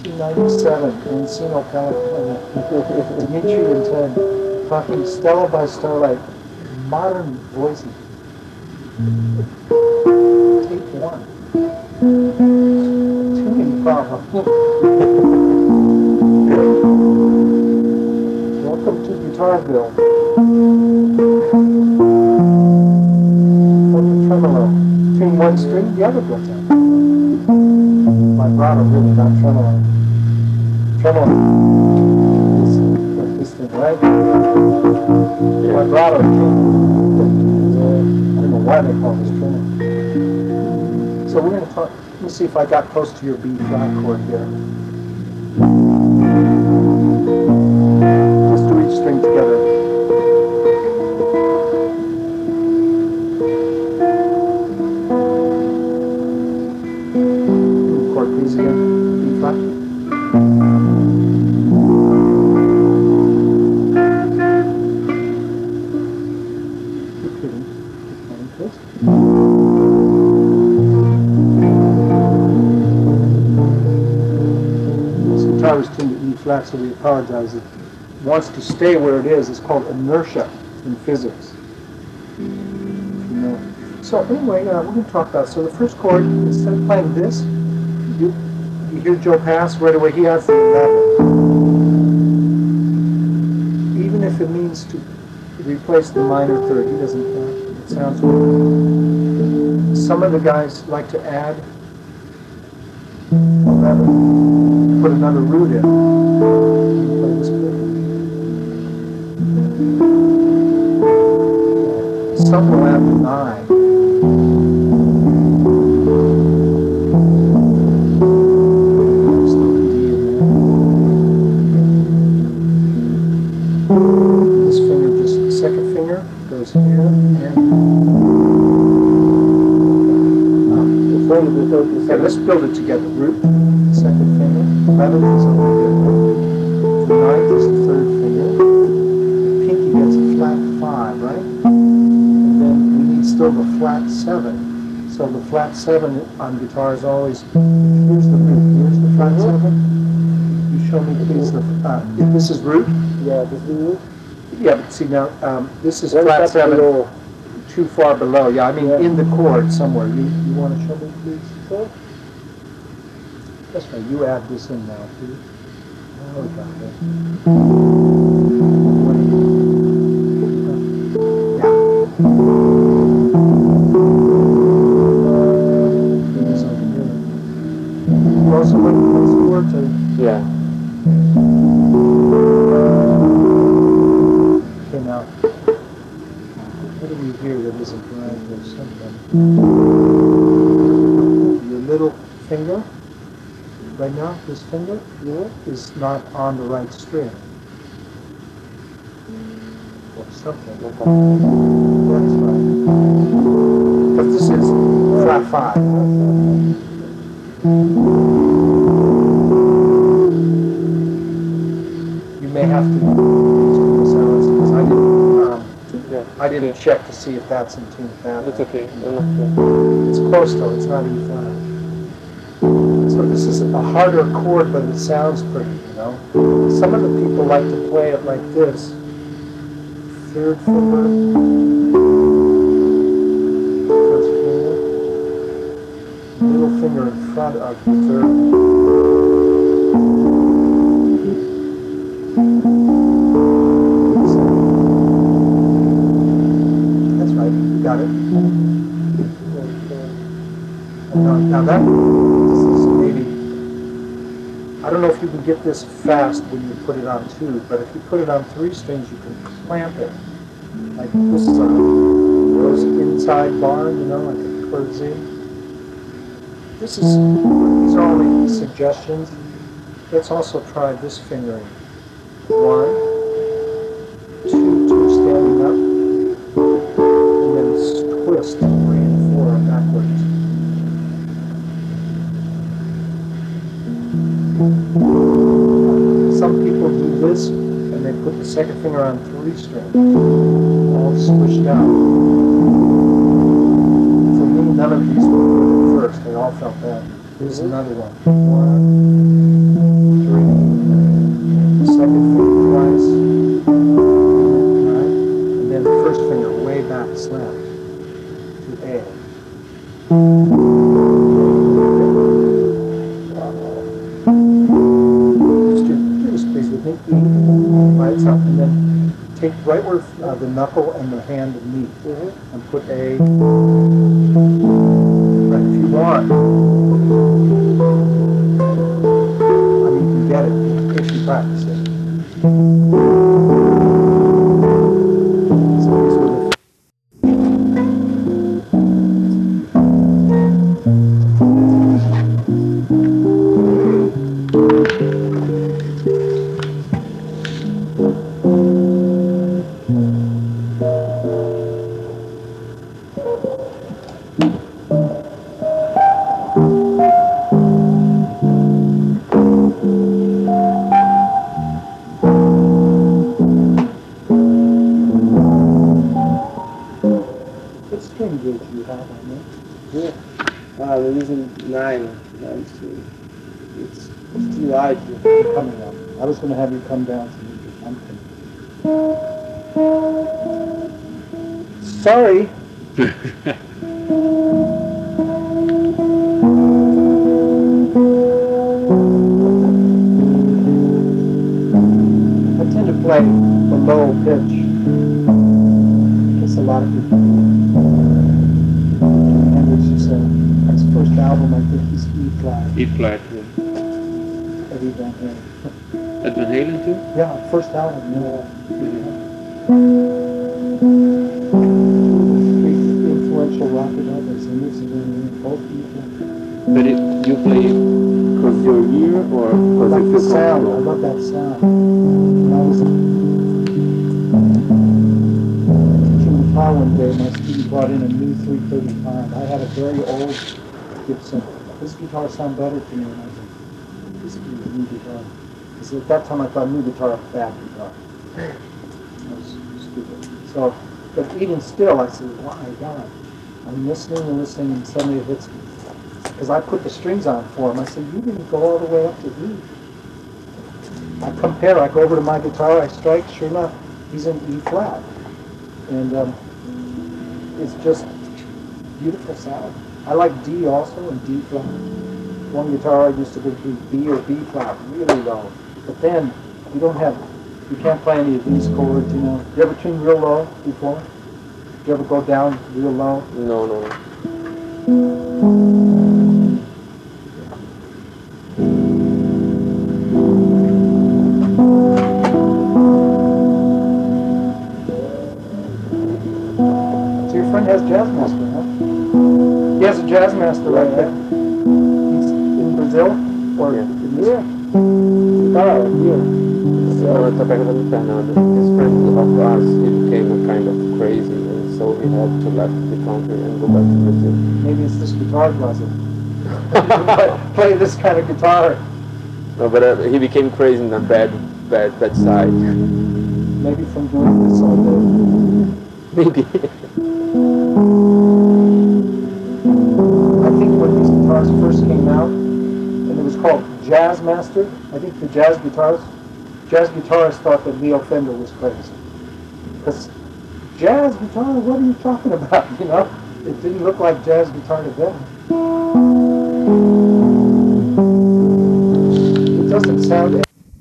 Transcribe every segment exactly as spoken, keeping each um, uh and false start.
nineteen ninety-seven, Encino, California. Dimitri and Ted talking Stella by Starlight, modern voicing. Tape one. Tuning problem. Welcome to Guitarville. From the tremolo. Tune one string, the other goes out. My brother really got tremolo. Tremolo. This, this thing, right? My brother tuned. I don't know why they call this tremolo. So we're going to talk. Let me see if I got close to your B flat chord here. Just do each string together. Chord please again. B flat. Keep hitting. Keep playing please. Guitar was tuned to E flat, so we apologize. It wants to stay where it is. It's called inertia in physics. You know. So anyway, uh, we're going to talk about. So the first chord, instead of playing this, you you hear Joe Pass right away. He has the eleven, even if it means to replace the minor third. He doesn't care. It sounds good. Some of the guys like to add eleven. Put another root in. Play this bit. Some will add the nine. Just the D in there. This finger, just the second finger, goes here and yeah, let's build it together. Root, second finger. eleventh is only good. The ninth is the third finger. The pinky gets a flat five, right? And then we need still the flat seven. So the flat seven on guitar is always, here's the root, here's the flat seven. You show me please the, uh, this is root? Yeah, this is root? Yeah, but see now, um, this is Then flat seven, below. too far below. Yeah, I mean Yeah. in the chord somewhere. You, you want to show me please? So, That's right, you add this in now, please. Oh, got it. Yeah. You also like this chord to... yeah. Okay, now, what do we hear that isn't right or something? Your little finger? Right now, this finger here is not on the right string. Or something. That's right. Because this is flat five. You may have to use silence because I didn't. Um, Yeah. I didn't check to see if that's in tune fat. It's okay. It's close though. It's not E flat. So this is a harder chord, but it sounds pretty, you know. Some of the people like to play it like this. Third finger, first finger, middle finger in front of the third. That's right, you got it. Now, now that, this is maybe, I don't know if you can get this fast when you put it on two, but if you put it on three strings, you can clamp it. Like this is on goes inside bar, you know, like a chord Z. This is, these are only suggestions. Let's also try this fingering. One, two, two standing up, and then twist three and four backwards. Some people do this, and they put the second finger on three string, all squished out. For me, none of these were good at first. They all felt bad. Here's another one. One, rhythmic E by itself, and then take right where uh, the knuckle and the hand meet, mm-hmm. and put A. Right, if you want, I mean, you can get it if you practice it. So these were the coming up. I was going to have you come down to meet your pumpkin. Sorry. I tend to play the low pitch. I guess a lot of people do. Jimi Hendrix used to, his first album, I think he's E flat. E flat, yeah. Eddie Van Halen. Ed Van Halen too? Yeah, first album, yeah. Mm-hmm. Three influential rock and roll singers, and both people. But it, you play because your ear or because I like you the feel sound. I comfortable? love that sound. When I was teaching guitar one day, my student brought in a new three thirty-five. I had a very old Gibson. This guitar sounded better to me, and I was like, this is a new guitar. Because at that time I thought new guitar was a bad guitar. That was stupid. So, but even still, I said, oh my God. I'm listening and listening, and suddenly it hits me. Because I put the strings on for him. I said, you didn't go all the way up to E. I compare, I go over to my guitar, I strike, sure enough, he's in E flat. And um, it's just beautiful sound. I like D also, and D flat. One guitar I used to go to B or B flat, really low. But then you don't have, you can't play any of these chords, you know. You ever tune real low before? You ever go down real low? No, no, no. So your friend has Jazzmaster, huh? He has a Jazzmaster right there. He's in Brazil? Or Yeah. in here? Oh, here. So, his friend of ours, he became kind of crazy, and so he had to left the country and go back to Brazil. Maybe it's this guitar closet. play, play this kind of guitar. No, but uh, he became crazy in a bad, bad, bad side. Maybe from doing this all day. Maybe. I think when these guitars first came out, and it was called Jazzmaster, I think the jazz guitars, jazz guitarists thought that Leo Fender was crazy. Because jazz guitar, what are you talking about, you know? It didn't look like jazz guitar to them. It doesn't sound...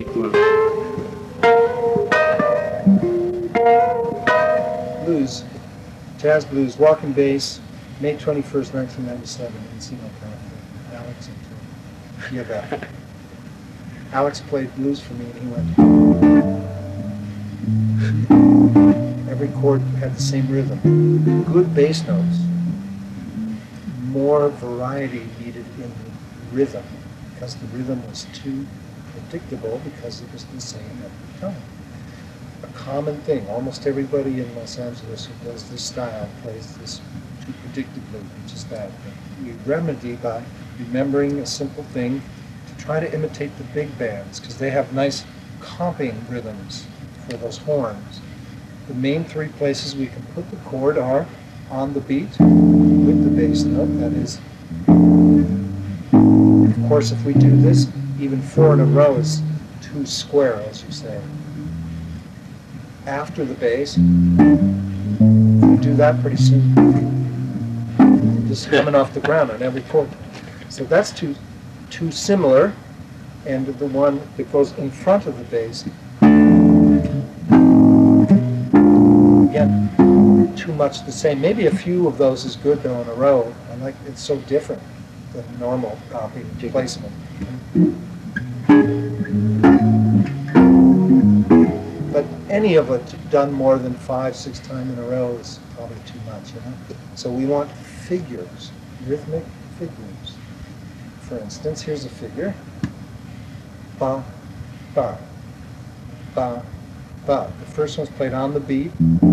Blues, jazz blues, walking bass, May twenty-first, nineteen ninety-seven, Encino, California. Alex and Tony. Yeah, that. Alex played blues for me, and he went. Every chord had the same rhythm. Good bass notes. More variety needed in the rhythm, because the rhythm was too predictable because it was the same every time. A common thing. Almost everybody in Los Angeles who does this style plays this too predictably, which is that. We remedy by remembering a simple thing to try to imitate the big bands, because they have nice comping rhythms for those horns. The main three places we can put the chord are on the beat with the bass note, that is. Of course, if we do this, even four in a row is two square, as you say. After the bass, you do that pretty soon. You're just coming off the ground on every chord. So that's too, too similar, and the one that goes in front of the bass again, too much the same. Maybe a few of those is good though in a row. I like it's so different than normal copy placement. But any of it done more than five, six times in a row is probably too much, you know? So we want figures, rhythmic figures. For instance, here's a figure. Ba, ba, ba, ba. The first one's played on the beat.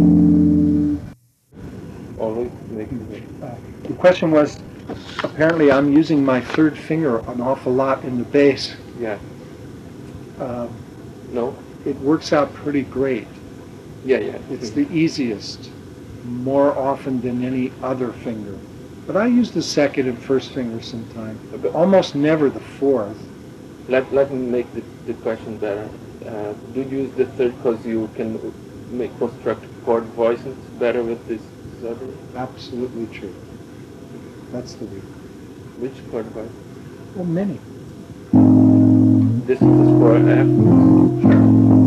Always making it. Uh, the question was, apparently I'm using my third finger an awful lot in the bass. Yeah. Uh, No? it works out pretty great. Yeah, yeah. It's the easiest, more often than any other finger. But I use the second and first finger sometimes. Almost never the fourth. Let, let me make the, the question better. Uh, do you use the third because you can make construct chord voices better with this other? Absolutely true. That's the reason. Which chord voice? Well, many. This is the score F. Sure.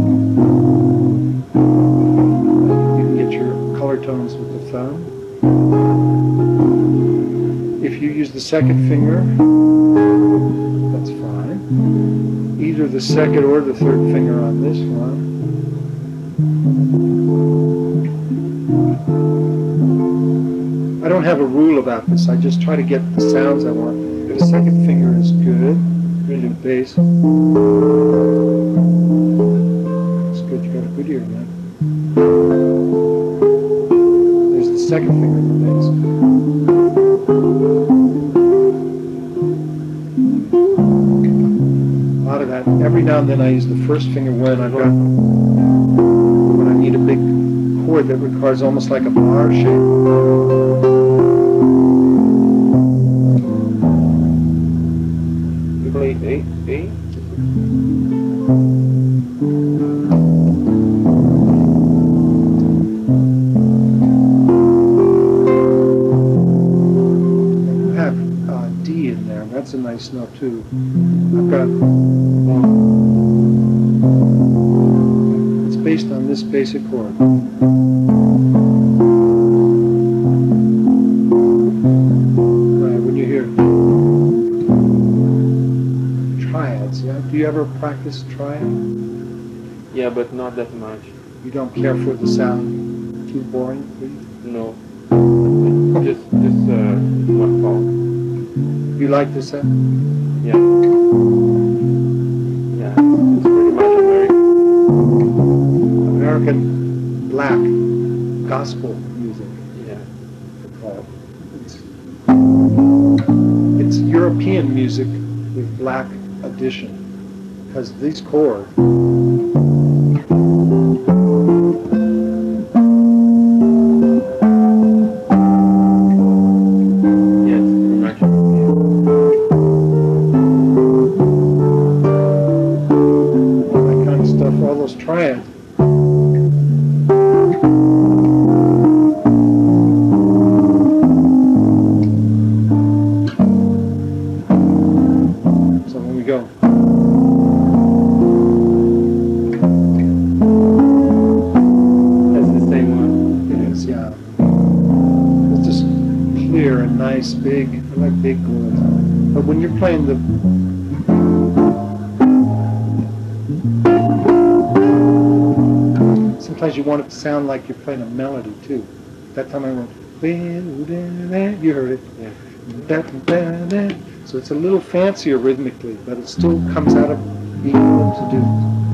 You can get your color tones with the thumb. If you use the second finger, that's fine. Either the second or the third finger on this one. I don't have a rule about this. I just try to get the sounds I want. The second finger is good. Really bass. It's good. You got a good ear, man. There's the second finger in the bass. A lot of that. Every now and then I use the first finger when I've got when I need a big chord that requires almost like a bar shape. You play A? A? You have uh, D in there. That's a nice note too. I've got. It's based on this basic chord. Right, when you hear triads, yeah? Do you ever practice triad? Yeah, but not that much. You don't care for the sound? Too boring for you? No. Just, just uh, one call. You like the sound? Yeah. Yeah, it's pretty much American. American black gospel music. Yeah. Uh, It's, it's European music with black addition, because these chords. Yeah, it's pretty much All that kind of stuff, all those triads. So when we go. That's the same one. It is, yeah. It's just clear and nice, big. I like big chords. But when you're playing the sometimes you want it to sound like you're playing a melody too. That time I went, you heard it. Yeah. So it's a little fancier rhythmically, but it still comes out of being able to do.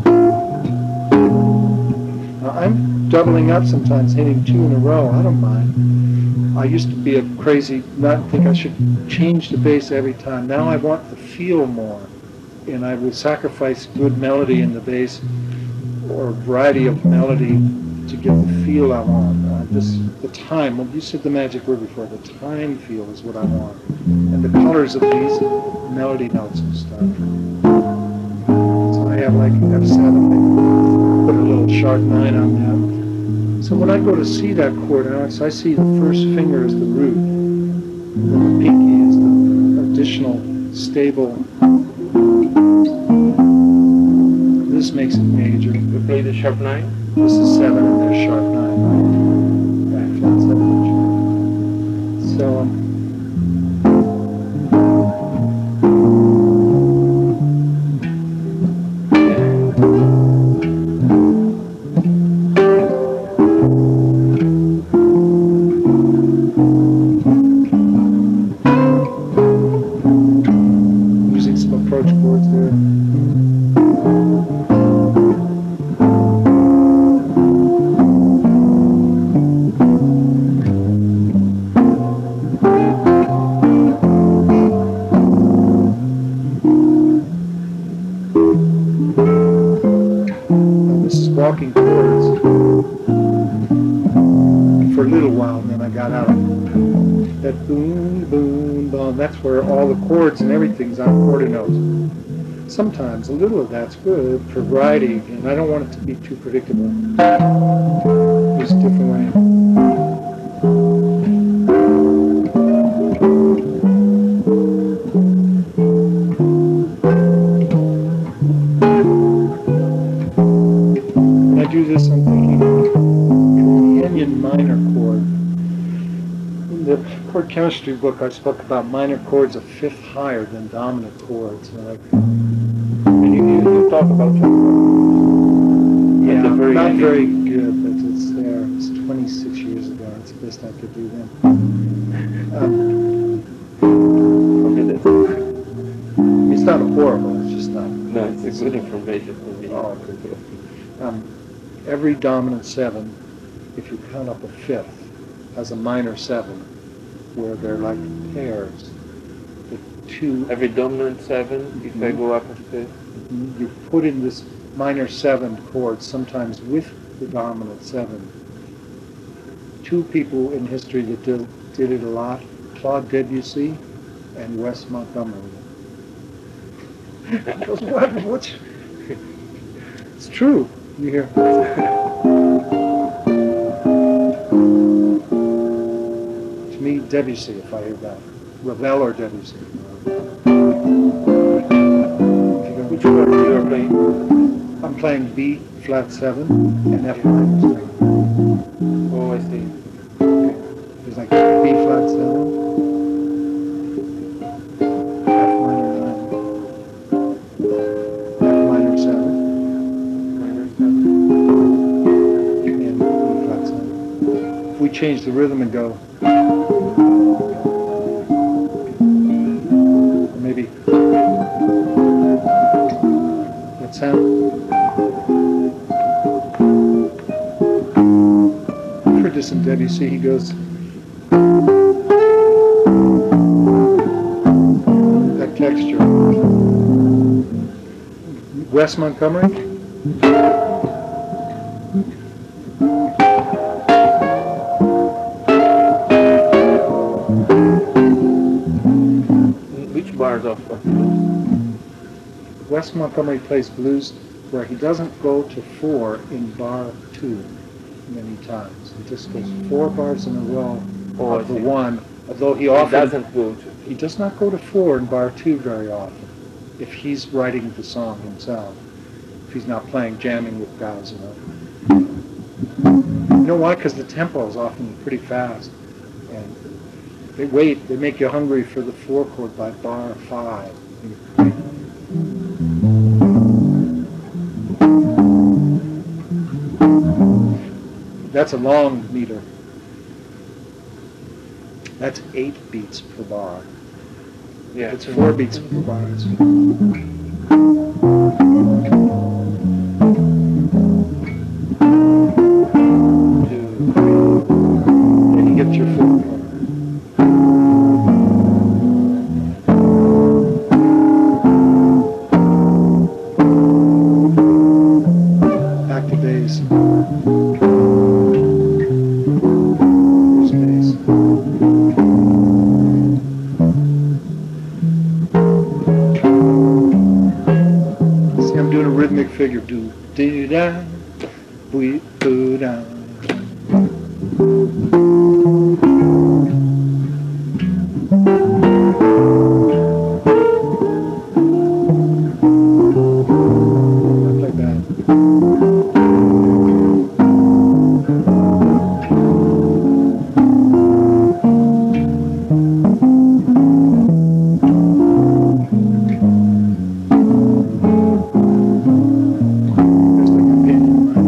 Now I'm doubling up sometimes, hitting two in a row. I don't mind. I used to be a crazy, not think I should change the bass every time. Now I want the feel more, and I would sacrifice good melody in the bass or a variety of melody to get the feel I want. Uh, this, the time, well, you said the magic word before, the time feel is what I want. And the colors of these melody notes and stuff. So I have like F seven, put a little sharp nine on that. So when I go to see that chord, Alex, I see the first finger is the root, and then the pinky is the additional stable. This makes it major. You play the sharp nine? This is seven and there's sharp nine, right? walking chords for a little while, and then I got out of that boom, boom, boom. That's where all the chords and everything's on quarter notes. Sometimes a little of that's good for variety, and I don't want it to be too predictable. Just a different way. When I do this, I'm thinking companion minor chord. In the chord chemistry book, I spoke about minor chords a fifth higher than dominant chords. And I, And you, you, you talk about that. yeah, At the very not end. very good, but it's there. It's twenty-six years ago. It's the best I could do then. Um, Okay, that's it's not horrible. It's just not. no, it's a good information for me. Oh, good, good. Um, every dominant seven, if you count up a fifth, has a minor seven, where they're like pairs. The two, Every dominant seven, if I go up a fifth. you put in this minor seven chord, sometimes with the dominant seven. Two people in history that did, did it a lot, Claude Debussy and Wes Montgomery. what? What's, it's true. You hear? To me, Debussy, if I hear that. Ravel or Debussy. Which chord you are playing? I'm playing B flat seven and F minor seven. Oh, I see. There's like B flat seven, F minor nine, F minor seven, Minor seven. and B flat seven. If we change the rhythm and go, or maybe that sound. I've heard this in Debussy. He goes. That texture. Wes Montgomery? Which bars of of blues? Wes Montgomery plays blues where he doesn't go to four in bar two many times. He just goes four bars in a row Oh, of I the see. one, although he It often doesn't go to. he does not go to four in bar two very often if he's writing the song himself. If he's not playing, jamming with guys, you know. You know why? Because the tempo is often pretty fast. And they wait, they make you hungry for the four chord by bar five. That's a long meter. That's eight beats per bar. Yeah. It's four beats per bar. It's Two, three. and you get your four chord. Back to bass. Here's bass. See, I'm doing a rhythmic figure. Do dee da, boo boo da. Like that. There's like a pin.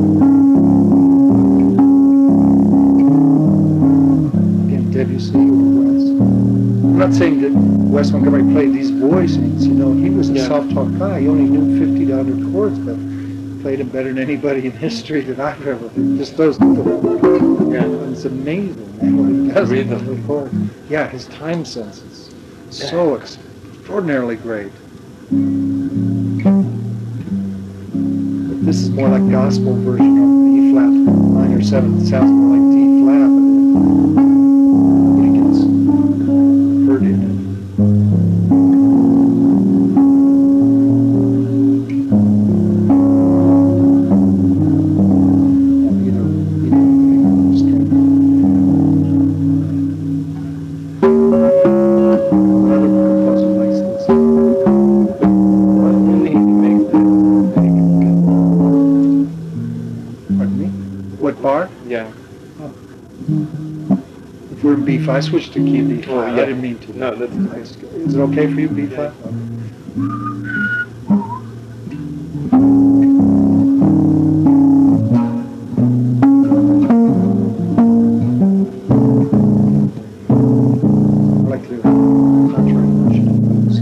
Again, Debussy or Wes. I'm not saying that Wes Montgomery played these voicings. You know, he was a Yeah. self-taught guy. He only knew fifty to one hundred chords, but played them better than anybody in history that I've ever. Just those little. Yeah. It's amazing, man, what he does with Rhythm. the chord. Yeah, his time sense is so extraordinarily great. This is more like gospel version of E flat minor seven. It sounds more like D flat, but it gets heard in it. You know, you know, string. Another composer likes this. Pardon me? What bar? Yeah. If we're in B flat, I switched to key B flat. Oh, I yeah. didn't mean to. No, that's nice. Is it okay for you, B flat? I like the contrary version of those.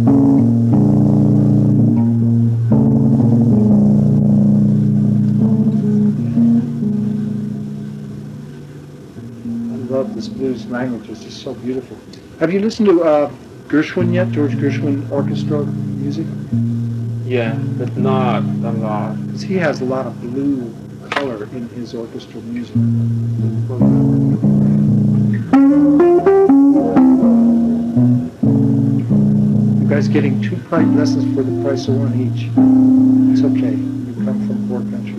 I love this blues language. It's just so beautiful. Have you listened to uh, Gershwin yet? George Gershwin orchestra music? Yeah, but not a lot. Because he has a lot of blue color in his orchestral music. You guys getting two private lessons for the price of one each. It's okay. You come from poor country.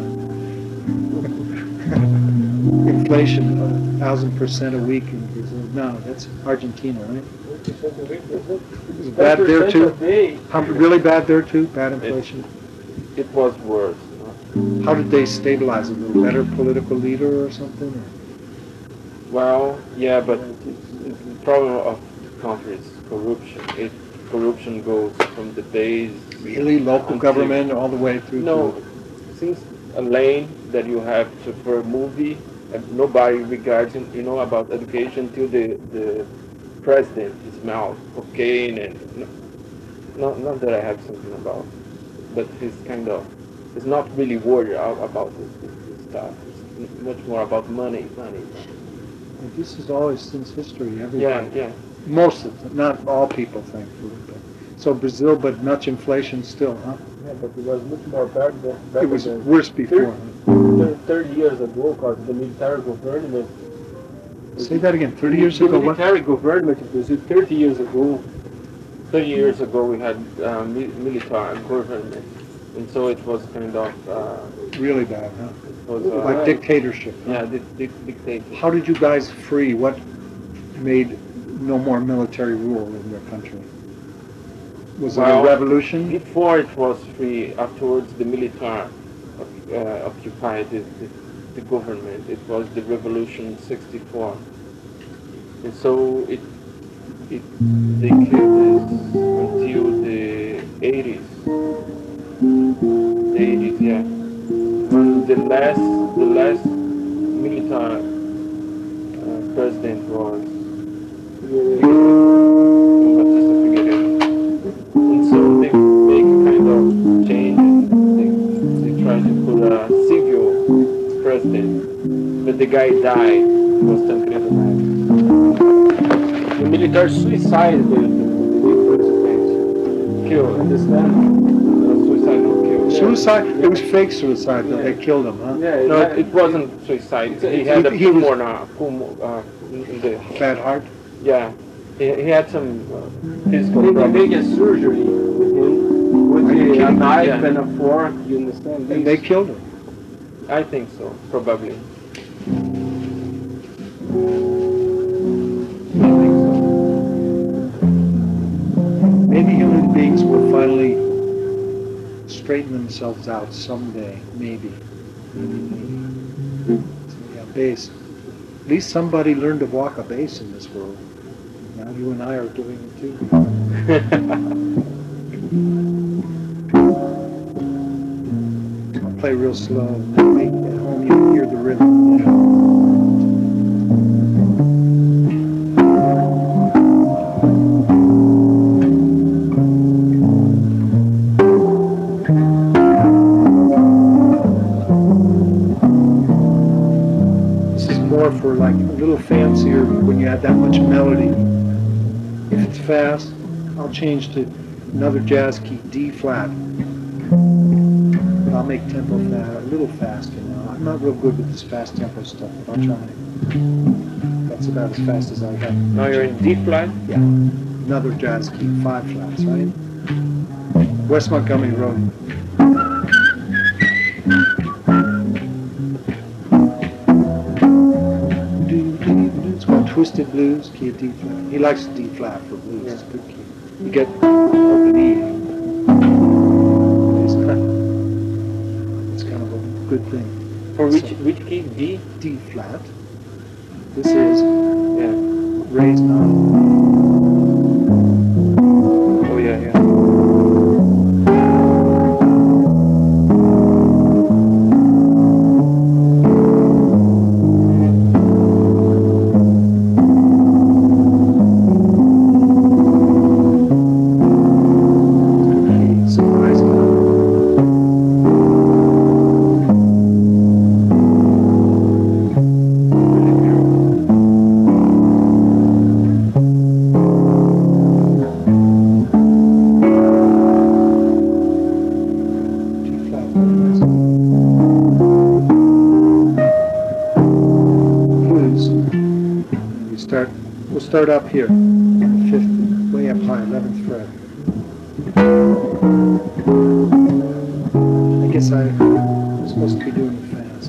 Inflation, a thousand percent a week in Brazil. No, that's Argentina, right? Is it bad there too? How, really bad there too? Bad inflation? It was worse. No? How did they stabilize it? A little better political leader or something? Or? Well, yeah, but the problem of the country is corruption. It corruption goes from the base. Really? Local government all the way through? No, to... since a lane that you have to, for a movie, and nobody regards, you know, about education till the the president smells cocaine and no, not not that I have something about, but he's kind of he's not really worried about this, this, this stuff. It's much more about money, money. Well, this is always since history. Everybody. Yeah, yeah. Most of them, not all people, thankfully. But so Brazil, but much inflation still, huh? Yeah, but it was much more bad than It was worse before. Huh? thirty years ago, because the military government. Say that again. Thirty years the ago, what? military government in Brazil, thirty years ago. Thirty years ago, we had uh, mi military government, and so it was kind of uh, Really bad, huh? it was uh, Like dictatorship. Huh? yeah, di di dictatorship. How did you guys free? What made no more military rule in your country? Was Well, it a revolution? Before it was free, afterwards the military uh, occupied the, the, the government. It was the revolution sixty-four. And so it, it they killed us until the eighties. The eighties, yeah. When the last, the last military uh, president was Batista Figueiredo. And so they make a kind of change. They, they try to put a civil president, but the guy died. Was Tancredo Neves. The military suicided the, the, the president. Killed. Understand? Uh, suicide or killed. Suicide? It was fake suicide that they killed him, huh? Yeah, No, yeah. it wasn't suicide. He He- had a he was- tumor now. Tumor, uh, in the, Bad heart. yeah. He, he had some uh, physical They, they problems. make a surgery with him, with Are you a, a kidding? knife Yeah. and a fork, you understand? And they killed him. I think so, probably. I think so. Maybe human beings will finally straighten themselves out someday. Maybe. Maybe, maybe. So, yeah, bass. At least somebody learned to walk a bass in this world. Now you and I are doing it too. I'll play real slow. Maybe at home you hear the rhythm. You know. For like a little fancier when you have that much melody. If it's fast, I'll change to another jazz key, D flat. But I'll make tempo fa- a little faster now. I'm not real good with this fast tempo stuff, but I'll try it. That's about as fast as I got. Now you're in D flat? Yeah. Another jazz key, five flats, right? West Montgomery Road. It's called Twisted Blues, key of D flat. He likes D flat for blues. It's a good key. You get open E. It's kind of, it's kind of a good thing. For which So, which key? D? D flat. This is Yeah. raised nine. Oh yeah, yeah. Start up here, fifth, way up high, eleventh fret. I guess I was supposed to be doing it fast.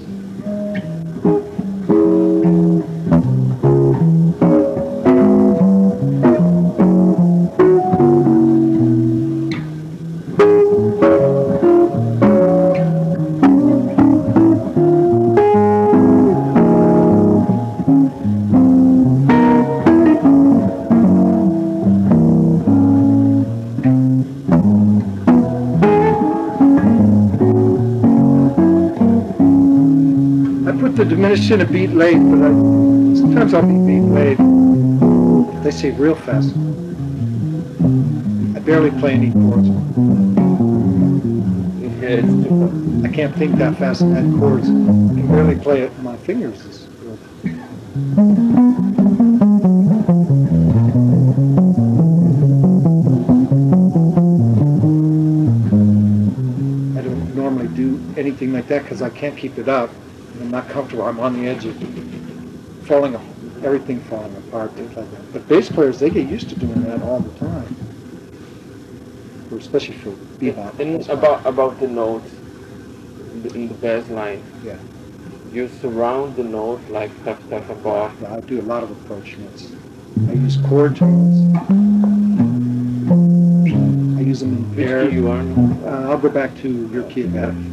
The diminished in a beat late, but I, sometimes I'll be beat late. They say real fast. I barely play any chords. Yeah, it's different. I can't think that fast and add chords. I can barely play it. My fingers is good. I don't normally do anything like that because I can't keep it up. I'm not comfortable. I'm on the edge of falling, everything falling apart, things like that. But bass players, they get used to doing that all the time, or especially for bebop. And about about the notes in the bass line. Yeah. You surround the note like tap tap above. Yeah, I do a lot of approach notes. I use chord tones. I use them in Which pair. key you are now? Uh, I'll go back to your key of F.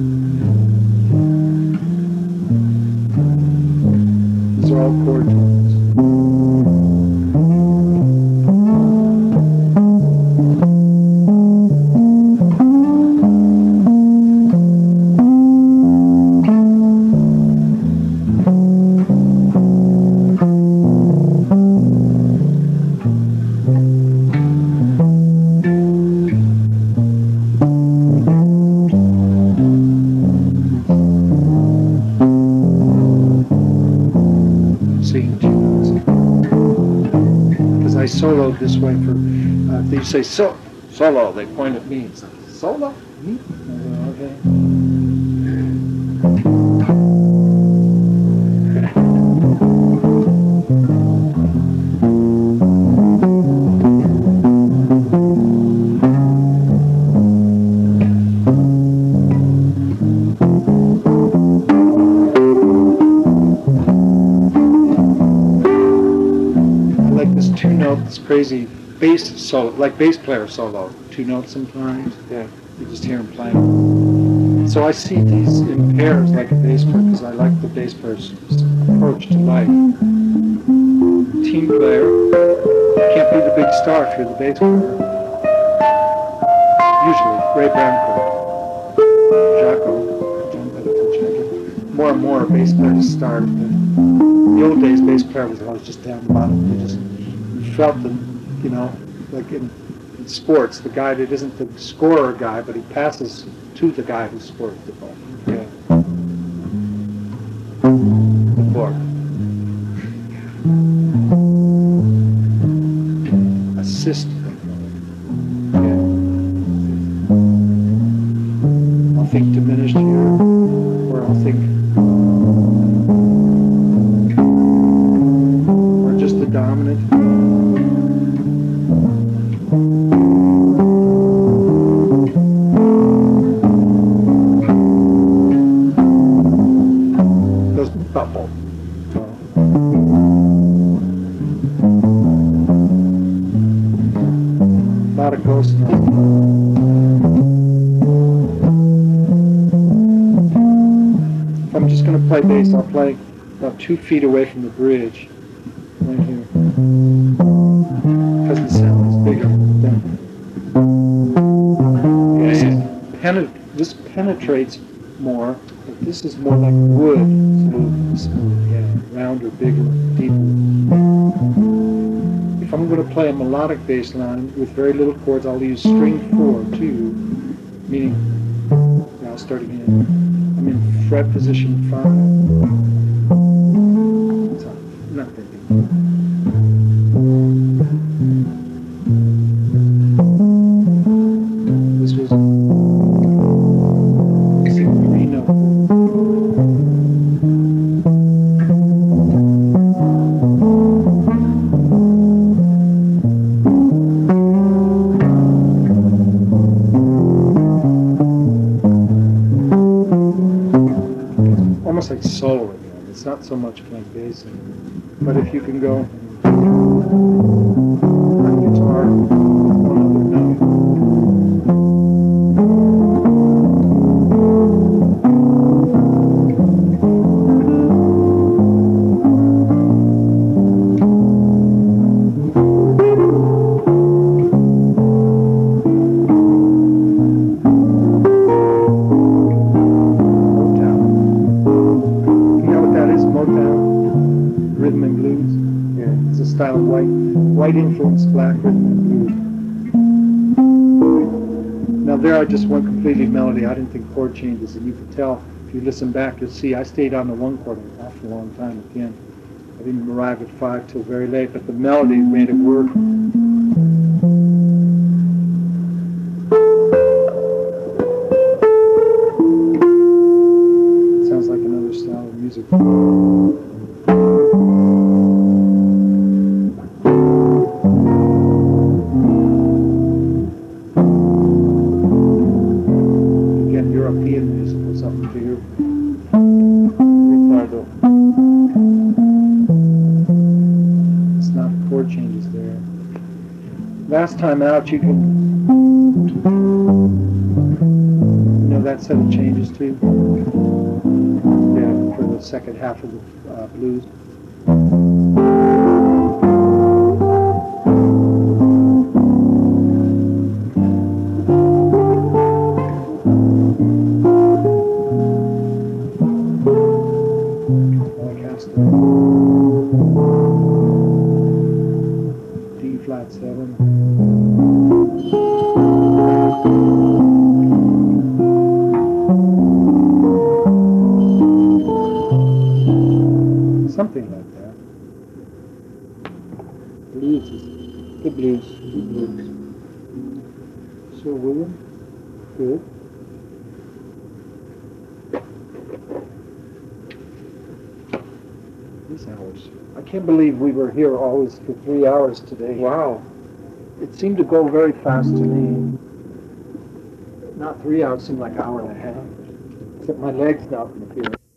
These are all chord tones. Soloed this way for, uh, if they say so, solo, they point at me. It's like, solo? Me? I go, this crazy bass solo, like bass player solo, two notes sometimes. Yeah. You just hear them playing. So I see these in pairs like a bass player because I like the bass player's approach to life. Team player, you can't be the big star if you're the bass player. Usually, Ray Branco, Jaco, John Petticoat. More and more bass players start. In the old days, bass player was always just down the bottom. They just felt that, you know, like in, in sports, the guy that isn't the scorer guy, but he passes to the guy who scores the ball. Yeah. The four. Assist. Yeah. I'll think diminished here, or I'll think, or just the dominant. Goes bubble. A lot of ghost notes. I'm just going to play bass. I'll play about two feet away from the bridge, right here, because the sound is bigger. This, is penet this penetrates more, but this is more like wood, smooth, smooth, yeah, rounder, bigger, deeper. If I'm going to play a melodic bass line with very little chords, I'll use string four, two, meaning, now I'll start again. I'm in fret position five. So, not that big. This was a three note. Almost like solo again. It's not so much playing bass anymore. But if you can go on guitar with one other note. Rhythm and blues. Yeah, it's a style of white, white influenced black rhythm and blues. Now there I just went completely melody. I didn't think chord changes, and you can tell if you listen back, you'll see I stayed on the one chord after a long time again. I didn't arrive at five till very late, but the melody made it work. It sounds like another style of music. European music or something to you, Ricardo. It's not chord changes there. Last time out, you can, you know, that set of changes too. Yeah, for the second half of the uh, blues. D flat seven. Something like that. Blues is the blues. The blues. Sir William, good. These hours. I can't believe we were here always for three hours today. Wow. It seemed to go very fast to me. Not three hours, seemed like an hour and a half. Except my legs now can appear.